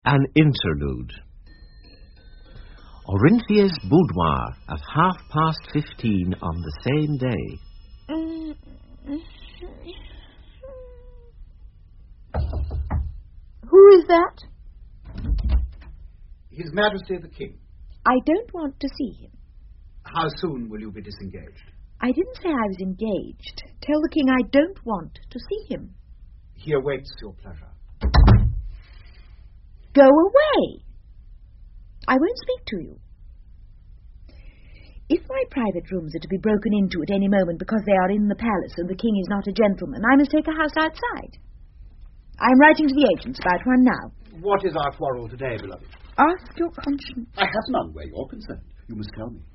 An interlude. Orinthia's boudoir at 15:30 on the same day. Who is that? His Majesty the King. I don't want to see him. How soon will you be disengaged? I didn't say I was engaged. Tell the King I don't want to see him. He awaits your pleasure. Go away. I won't speak to you. If my private rooms are to be broken into at any moment because they are in the palace and the King is not a gentleman, I must take a house outside. I'm writing to the agents about one now. What is our quarrel today, beloved? Ask your conscience. I have none where you're concerned. You must tell me.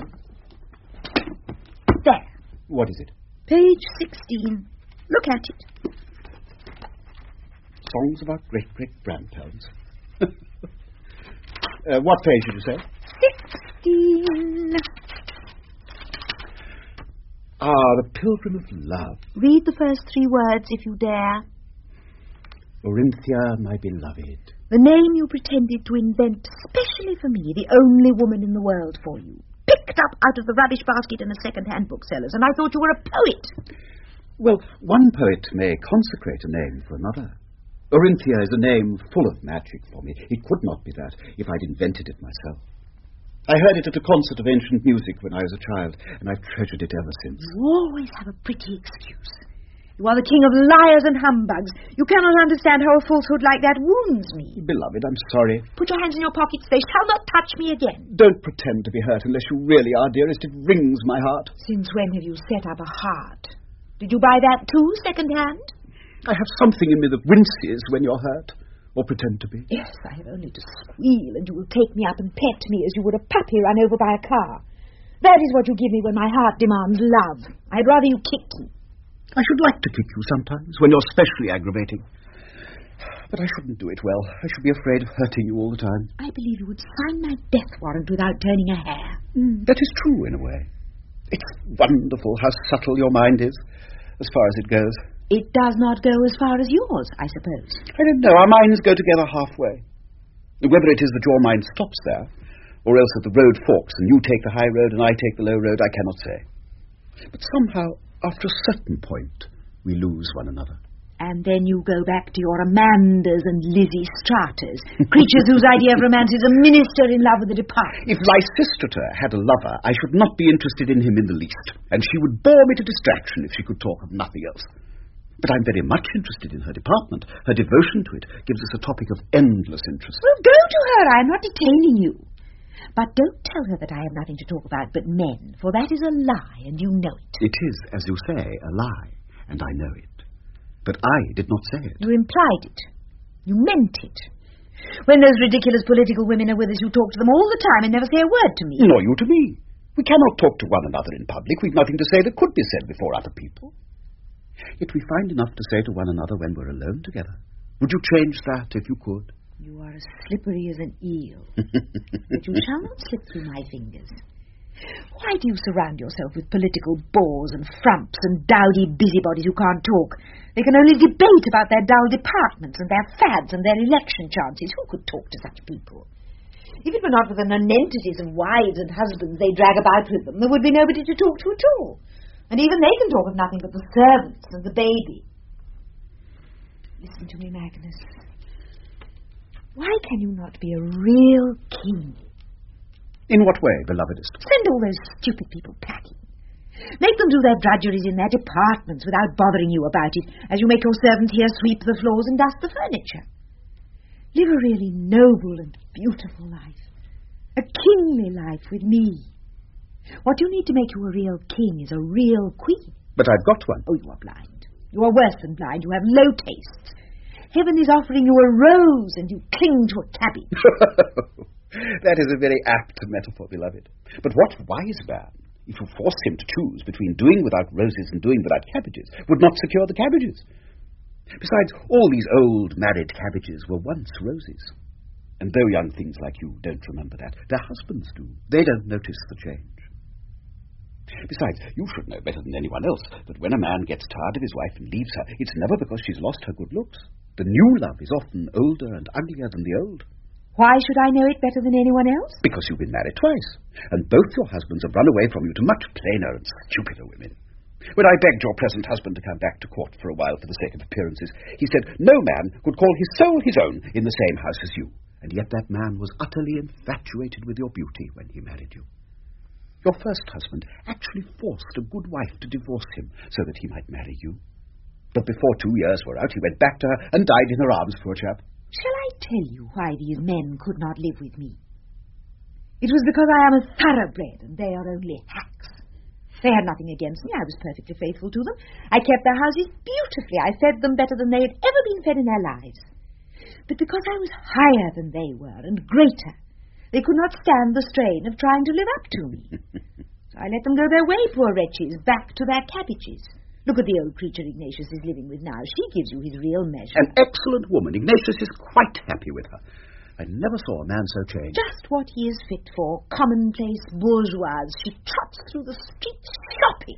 There. What is it? Page 16. Look at it. Songs about great-great-grandparents. What page did you say? 16. The Pilgrim of Love. Read the first 3 words, if you dare. Orinthia, my beloved. The name you pretended to invent specially for me, the only woman in the world for you. Picked up out of the rubbish basket in a second-hand bookseller's, and I thought you were a poet. Well, one poet may consecrate a name for another. Orinthia is a name full of magic for me. It could not be that if I'd invented it myself. I heard it at a concert of ancient music when I was a child, and I've treasured it ever since. You always have a pretty excuse. You are the king of liars and humbugs. You cannot understand how a falsehood like that wounds me. Beloved, I'm sorry. Put your hands in your pockets. They shall not touch me again. Don't pretend to be hurt unless you really are, dearest. It wrings my heart. Since when have you set up a heart? Did you buy that too, second-hand? I have something in me that winces when you're hurt, or pretend to be. Yes, I have only to squeal, and you will take me up and pet me as you would a puppy run over by a car. That is what you give me when my heart demands love. I'd rather you kicked me. I should like to kick you sometimes, when you're specially aggravating. But I shouldn't do it well. I should be afraid of hurting you all the time. I believe you would sign my death warrant without turning a hair. That is true, in a way. It's wonderful how subtle your mind is, as far as it goes. It does not go as far as yours, I suppose. I don't know. Our minds go together halfway. Whether it is that your mind stops there, or else that the road forks and you take the high road and I take the low road, I cannot say. But somehow, after a certain point, we lose one another. And then you go back to your Amandas and Lizzie Stratas, creatures whose idea of romance is a minister in love with the departed. If Lysistrata had a lover, I should not be interested in him in the least, and she would bore me to distraction if she could talk of nothing else. But I'm very much interested in her department. Her devotion to it gives us a topic of endless interest. Well, go to her. I'm not detaining you. But don't tell her that I have nothing to talk about but men, for that is a lie, and you know it. It is, as you say, a lie, and I know it. But I did not say it. You implied it. You meant it. When those ridiculous political women are with us, you talk to them all the time and never say a word to me. Nor you to me. We cannot talk to one another in public. We've nothing to say that could be said before other people. Yet we find enough to say to one another when we're alone together. Would you change that if you could? You are as slippery as an eel. But you shall not slip through my fingers. Why do you surround yourself with political bores and frumps and dowdy busybodies who can't talk? They can only debate about their dull departments and their fads and their election chances. Who could talk to such people? If it were not for the nonentities of wives and husbands they drag about with them, there would be nobody to talk to at all. And even they can talk of nothing but the servants and the baby. Listen to me, Magnus. Why can you not be a real king? In what way, belovedest? Send all those stupid people packing. Make them do their drudgeries in their departments without bothering you about it, as you make your servants here sweep the floors and dust the furniture. Live a really noble and beautiful life. A kingly life with me. What you need to make you a real king is a real queen. But I've got one. Oh, you are blind. You are worse than blind. You have low tastes. Heaven is offering you a rose, and you cling to a cabbage. That is a very apt metaphor, beloved. But what wise man, if you forced him to choose between doing without roses and doing without cabbages, would not secure the cabbages? Besides, all these old married cabbages were once roses. And though young things like you don't remember that, their husbands do. They don't notice the change. Besides, you should know better than anyone else that when a man gets tired of his wife and leaves her, it's never because she's lost her good looks. The new love is often older and uglier than the old. Why should I know it better than anyone else? Because you've been married twice, and both your husbands have run away from you to much plainer and stupider women. When I begged your present husband to come back to court for a while for the sake of appearances, he said no man could call his soul his own in the same house as you. And yet that man was utterly infatuated with your beauty when he married you. Your first husband actually forced a good wife to divorce him so that he might marry you. But before 2 years were out, he went back to her and died in her arms, poor chap. Shall I tell you why these men could not live with me? It was because I am a thoroughbred and they are only hacks. They had nothing against me. I was perfectly faithful to them. I kept their houses beautifully. I fed them better than they had ever been fed in their lives. But because I was higher than they were and greater, they could not stand the strain of trying to live up to me. So I let them go their way, poor wretches, back to their cabbages. Look at the old creature Ignatius is living with now. She gives you his real measure. An excellent woman. Ignatius is quite happy with her. I never saw a man so changed. Just what he is fit for. Commonplace bourgeoise. She trots through the streets shopping.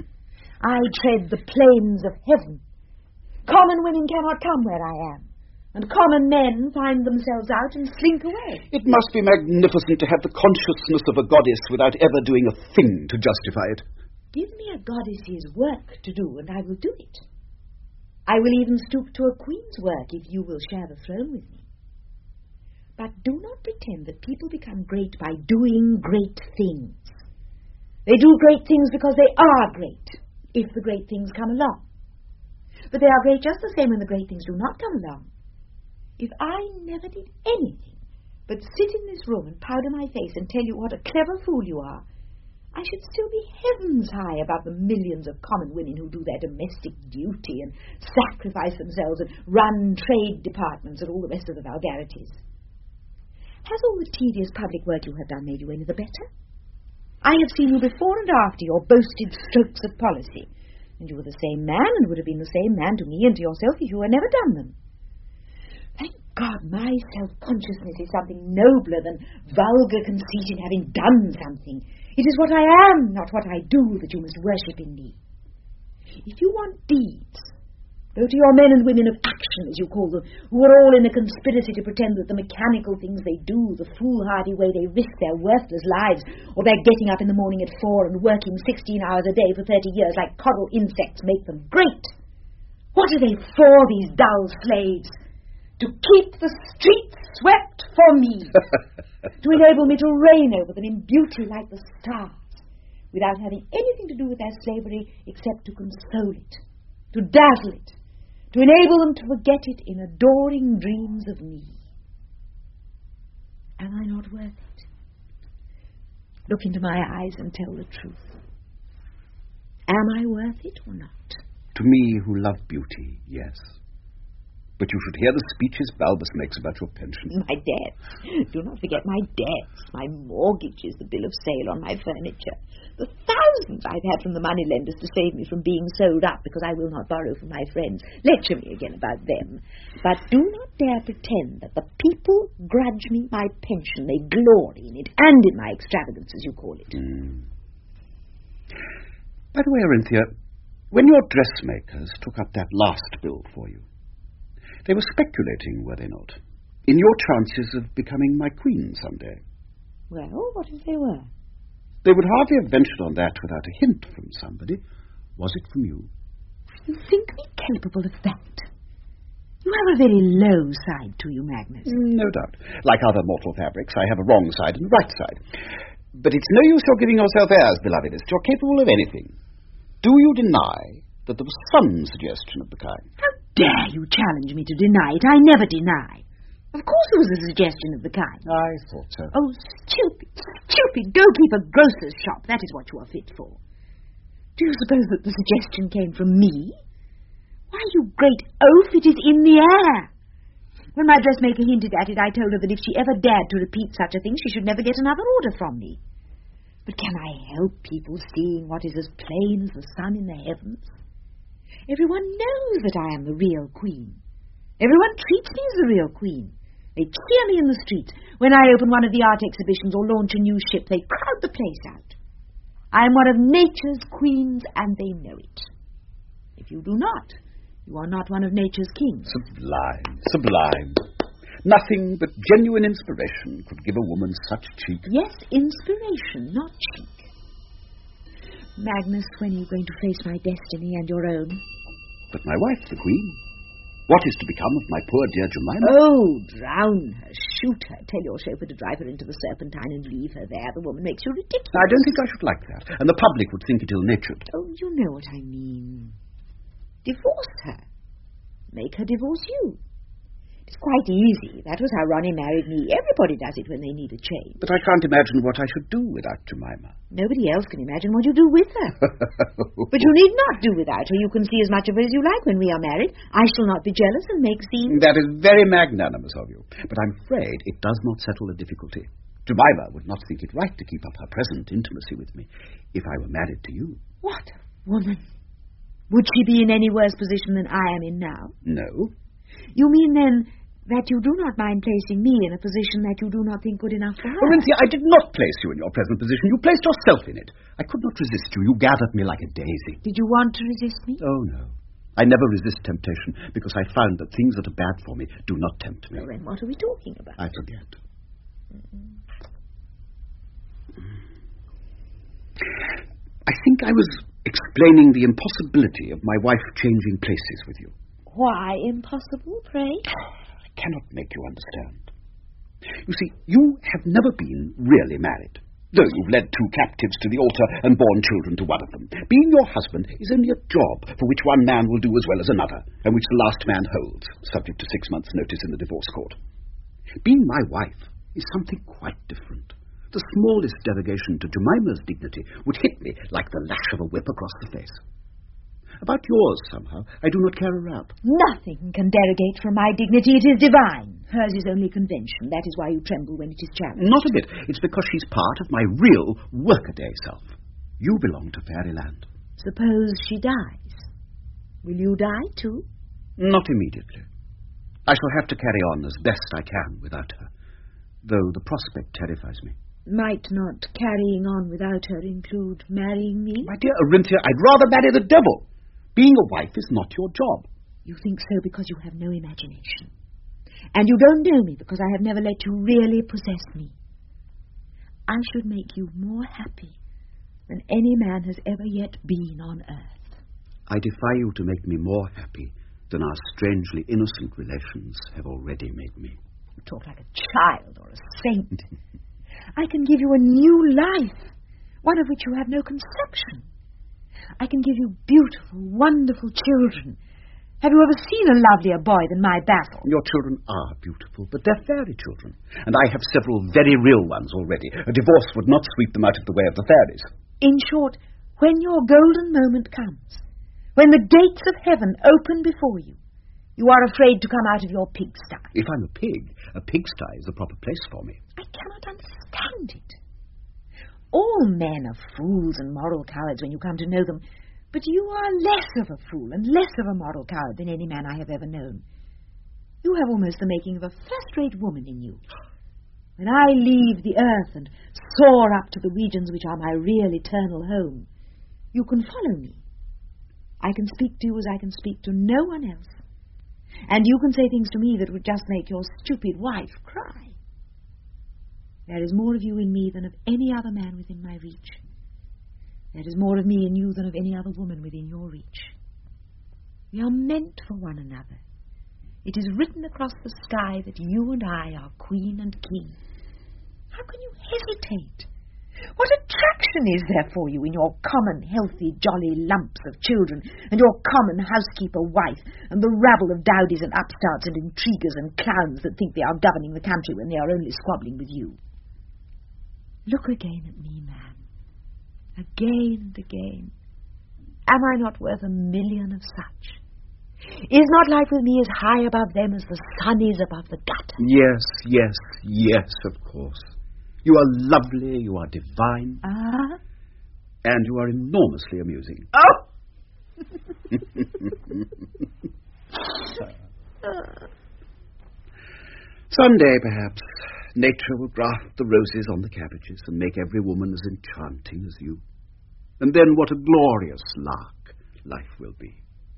I tread the plains of heaven. Common women cannot come where I am. And common men find themselves out and slink away. It must be magnificent to have the consciousness of a goddess without ever doing a thing to justify it. Give me a goddess's work to do, and I will do it. I will even stoop to a queen's work if you will share the throne with me. But do not pretend that people become great by doing great things. They do great things because they are great, if the great things come along. But they are great just the same when the great things do not come along. If I never did anything but sit in this room and powder my face and tell you what a clever fool you are, I should still be heavens high above the millions of common women who do their domestic duty and sacrifice themselves and run trade departments and all the rest of the vulgarities. Has all the tedious public work you have done made you any the better? I have seen you before and after your boasted strokes of policy, and you were the same man and would have been the same man to me and to yourself if you had never done them. Thank God my self-consciousness is something nobler than vulgar conceit in having done something. It is what I am, not what I do, that you must worship in me. If you want deeds, go to your men and women of action, as you call them, who are all in a conspiracy to pretend that the mechanical things they do, the foolhardy way they risk their worthless lives, or their getting up in the morning at 4 and working 16 hours a day for 30 years like coddle insects make them great. What are they for, these dull slaves? To keep the streets swept for me. To enable me to reign over them in beauty like the stars, without having anything to do with their slavery except to console it, to dazzle it, to enable them to forget it in adoring dreams of me. Am I not worth it? Look into my eyes and tell the truth. Am I worth it or not? To me, who love beauty, yes. But you should hear the speeches Balbus makes about your pension. My debts. Do not forget my debts. My mortgages, the bill of sale on my furniture. The thousands I've had from the moneylenders to save me from being sold up because I will not borrow from my friends. Lecture me again about them. But do not dare pretend that the people grudge me my pension. They glory in it, and in my extravagance, as you call it. By the way, Orinthia, when your dressmakers took up that last bill for you, they were speculating, were they not, in your chances of becoming my queen someday? Well, what if they were? They would hardly have ventured on that without a hint from somebody. Was it from you? You think me capable of that? You have a very low side to you, Magnus. No doubt. Like other mortal fabrics, I have a wrong side and a right side. But it's no use your giving yourself airs, belovedest. You're capable of anything. Do you deny that there was some suggestion of the kind? How dare you challenge me to deny it? I never deny. Of course there was a suggestion of the kind. I thought so. Oh, stupid, stupid. Go keep a grocer's shop. That is what you are fit for. Do you suppose that the suggestion came from me? Why, you great oaf, it is in the air. When my dressmaker hinted at it, I told her that if she ever dared to repeat such a thing, she should never get another order from me. But can I help people seeing what is as plain as the sun in the heavens? Everyone knows that I am the real queen. Everyone treats me as the real queen. They cheer me in the streets. When I open one of the art exhibitions or launch a new ship, they crowd the place out. I am one of nature's queens, and they know it. If you do not, you are not one of nature's kings. Sublime, sublime. Nothing but genuine inspiration could give a woman such cheek. Yes, inspiration, not cheek. Magnus, when are you going to face my destiny and your own? But my wife, the queen, what is to become of my poor dear Jemima? Oh, drown her, shoot her, tell your chauffeur to drive her into the Serpentine and leave her there. The woman makes you ridiculous. I don't think I should like that, and the public would think it ill-natured. Oh, you know what I mean. Divorce her. Make her divorce you. It's quite easy. That was how Ronnie married me. Everybody does it when they need a change. But I can't imagine what I should do without Jemima. Nobody else can imagine what you do with her. But you need not do without her. You can see as much of her as you like when we are married. I shall not be jealous and make scenes. That is very magnanimous of you. But I'm afraid it does not settle the difficulty. Jemima would not think it right to keep up her present intimacy with me if I were married to you. What a woman. Would she be in any worse position than I am in now? No. You mean, then, that you do not mind placing me in a position that you do not think good enough for her? Orinthia, I did not place you in your present position. You placed yourself in it. I could not resist you. You gathered me like a daisy. Did you want to resist me? Oh, no. I never resist temptation because I found that things that are bad for me do not tempt me. Well, then what are we talking about? I forget. I think I was explaining the impossibility of my wife changing places with you. Why impossible, pray? I cannot make you understand. You see, you have never been really married, though you've led 2 captives to the altar and borne children to one of them. Being your husband is only a job for which one man will do as well as another, and which the last man holds, subject to 6 months' notice in the divorce court. Being my wife is something quite different. The smallest derogation to Jemima's dignity would hit me like the lash of a whip across the face. About yours, somehow, I do not care a rap. Nothing can derogate from my dignity. It is divine. Hers is only convention. That is why you tremble when it is challenged. Not a bit. It's because she's part of my real workaday self. You belong to fairyland. Suppose she dies. Will you die, too? Not immediately. I shall have to carry on as best I can without her, though the prospect terrifies me. Might not carrying on without her include marrying me? My dear Orinthia, I'd rather marry the devil. Being a wife is not your job. You think so because you have no imagination. And you don't know me because I have never let you really possess me. I should make you more happy than any man has ever yet been on earth. I defy you to make me more happy than our strangely innocent relations have already made me. You talk like a child or a saint. I can give you a new life, one of which you have no conception. I can give you beautiful, wonderful children. Have you ever seen a lovelier boy than my Basil? Your children are beautiful, but they're fairy children. And I have several very real ones already. A divorce would not sweep them out of the way of the fairies. In short, when your golden moment comes, when the gates of heaven open before you, you are afraid to come out of your pigsty. If I'm a pigsty is the proper place for me. I cannot understand it. All men are fools and moral cowards when you come to know them, but you are less of a fool and less of a moral coward than any man I have ever known. You have almost the making of a first-rate woman in you. When I leave the earth and soar up to the regions which are my real eternal home, you can follow me. I can speak to you as I can speak to no one else. And you can say things to me that would just make your stupid wife cry. There is more of you in me than of any other man within my reach. There is more of me in you than of any other woman within your reach. We are meant for one another. It is written across the sky that you and I are queen and king. How can you hesitate? What attraction is there for you in your common, healthy, jolly lumps of children, and your common housekeeper wife, and the rabble of dowdies and upstarts and intriguers and clowns that think they are governing the country when they are only squabbling with you? Look again at me, man. Again and again. Am I not worth 1,000,000 of such? Is not life with me as high above them as the sun is above the gutter? Yes, of course. You are lovely, you are divine. Ah? And you are enormously amusing. Oh! Someday, perhaps, nature will graft the roses on the cabbages and make every woman as enchanting as you. And then what a glorious lark life will be.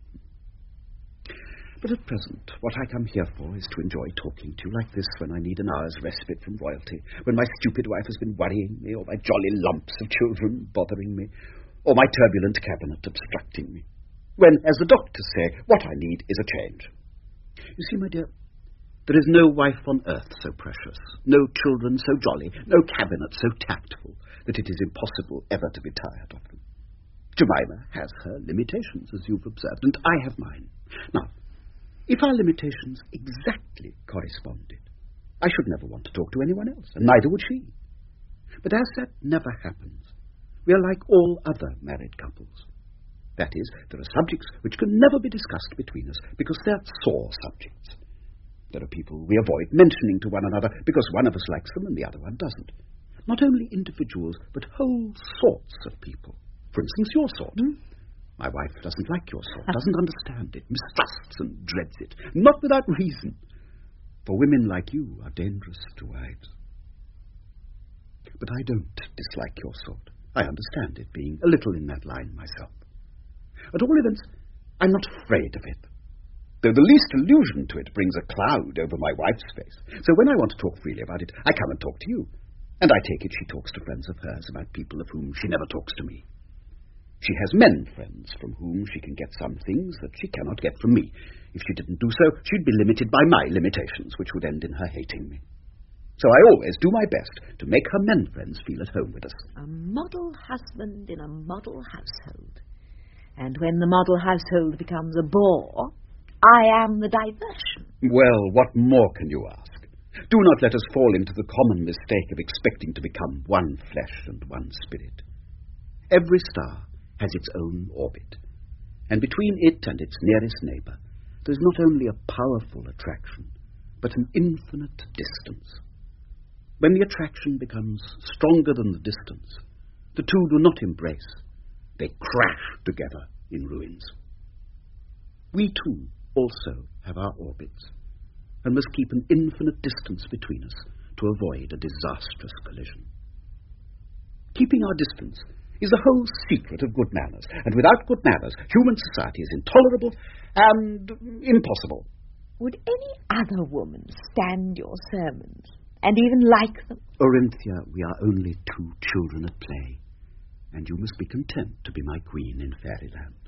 But at present, what I come here for is to enjoy talking to you like this when I need an hour's respite from royalty, when my stupid wife has been worrying me, or my jolly lumps of children bothering me, or my turbulent cabinet obstructing me. When, as the doctors say, what I need is a change. You see, my dear, there is no wife on earth so precious, no children so jolly, no cabinet so tactful, that it is impossible ever to be tired of them. Jemima has her limitations, as you've observed, and I have mine. Now, if our limitations exactly corresponded, I should never want to talk to anyone else, and neither would she. But as that never happens, we are like all other married couples. That is, there are subjects which can never be discussed between us, because they're sore subjects. There are people we avoid mentioning to one another because one of us likes them and the other one doesn't. Not only individuals, but whole sorts of people. For instance, your sort. My wife doesn't like your sort, doesn't understand it, mistrusts and dreads it, not without reason. For women like you are dangerous to wives. But I don't dislike your sort. I understand it, being a little in that line myself. At all events, I'm not afraid of it, though the least allusion to it brings a cloud over my wife's face. So when I want to talk freely about it, I come and talk to you. And I take it she talks to friends of hers about people of whom she never talks to me. She has men friends from whom she can get some things that she cannot get from me. If she didn't do so, she'd be limited by my limitations, which would end in her hating me. So I always do my best to make her men friends feel at home with us. A model husband in a model household. And when the model household becomes a bore, I am the diversion. Well, what more can you ask? Do not let us fall into the common mistake of expecting to become one flesh and one spirit. Every star has its own orbit, and between it and its nearest neighbour there is not only a powerful attraction, but an infinite distance. When the attraction becomes stronger than the distance, the two do not embrace, they crash together in ruins. We too also have our orbits, and must keep an infinite distance between us to avoid a disastrous collision. Keeping our distance is the whole secret of good manners, and without good manners, human society is intolerable and impossible. Would any other woman stand your sermons, and even like them? Orinthia, we are only two children at play, and you must be content to be my queen in fairyland.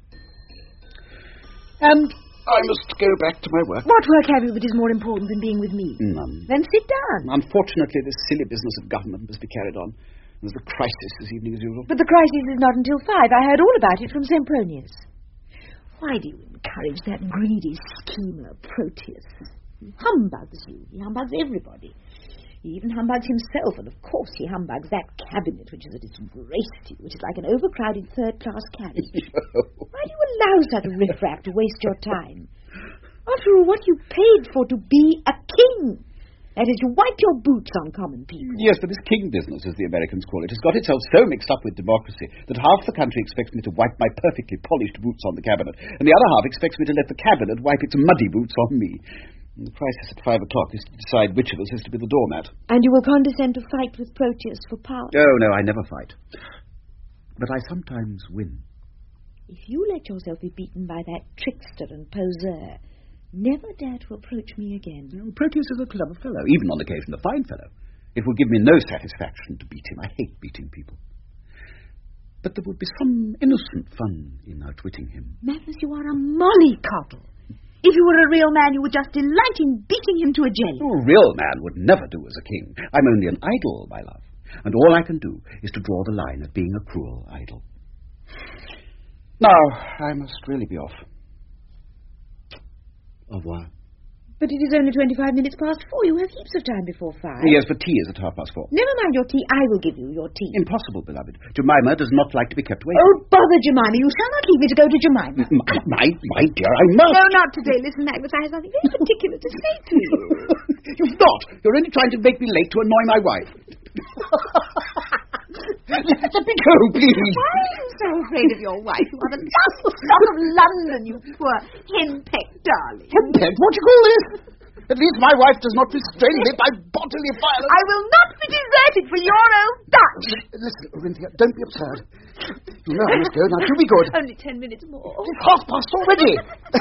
And I must go back to my work. What work have you that is more important than being with me? None. Then sit down. Unfortunately, this silly business of government must be carried on. There's a crisis this evening, as usual. But the crisis is not until 5. I heard all about it from Sempronius. Why do you encourage that greedy schemer, Proteus? He humbugs you. He humbugs everybody. He even humbugs himself, and of course he humbugs that cabinet, which is at its greatest, which is like an overcrowded third-class carriage. Why do you allow such a riffraff to waste your time? After all, what you paid for to be a king. That is, you wipe your boots on common people. Yes, but this king business, as the Americans call it, has got itself so mixed up with democracy that half the country expects me to wipe my perfectly polished boots on the cabinet, and the other half expects me to let the cabinet wipe its muddy boots on me. And the crisis at 5 o'clock is to decide which of us is to be the doormat. And you will condescend to fight with Proteus for power? Oh, no, I never fight. But I sometimes win. If you let yourself be beaten by that trickster and poseur, never dare to approach me again. Proteus is a clever fellow, even on occasion a fine fellow. It would give me no satisfaction to beat him. I hate beating people. But there would be some innocent fun in outwitting him. Magnus, you are a mollycoddle. If you were a real man, you would just delight in beating him to a jelly. A real man would never do as a king. I'm only an idol, my love. And all I can do is to draw the line at being a cruel idol. Now, I must really be off. Au revoir. But it is only 25 minutes past 4. You have heaps of time before 5. Yes, but tea is at 4:30. Never mind your tea. I will give you your tea. Impossible, beloved. Jemima does not like to be kept waiting. Oh, bother, Jemima. You shall not leave me to go to Jemima. My dear, I must. No, not today. Listen, Magnus, I have something very particular to say to you. You've not. You're only trying to make me late to annoy my wife. Let me go, please. Why are you so afraid of your wife? You are the last stock of London, you poor henpecked darling. Henpecked? What do you call this? At least my wife does not restrain me by bodily violence. I will not be deserted for your old Dutch. Listen, Orinthia, don't be absurd. You know I must go. Now, do be good. Only 10 minutes more. It's 1:30 already.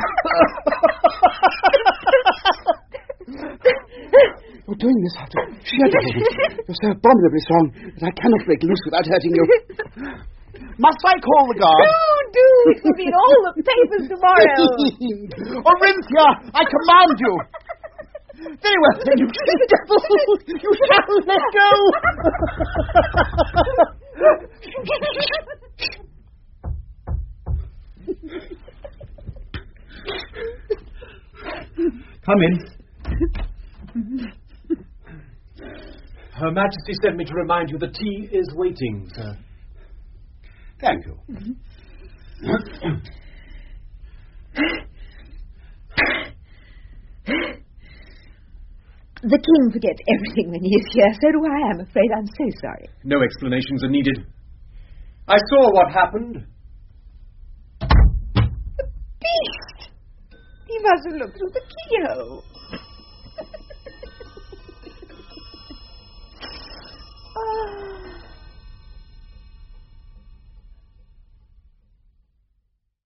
You're doing this out of sheer devotion. You're so abominably strong that I cannot break loose without hurting you. Must I call the guard? Do. It will be in all the papers tomorrow. Orinthia, I command you. Very well, then, you devil. You shall let go. Come in. Her Majesty sent me to remind you the tea is waiting, sir. Thank you. The king forgets everything when he is here. So do I, I'm afraid. I'm so sorry. No explanations are needed. I saw what happened. Beast! He must have looked through the keyhole.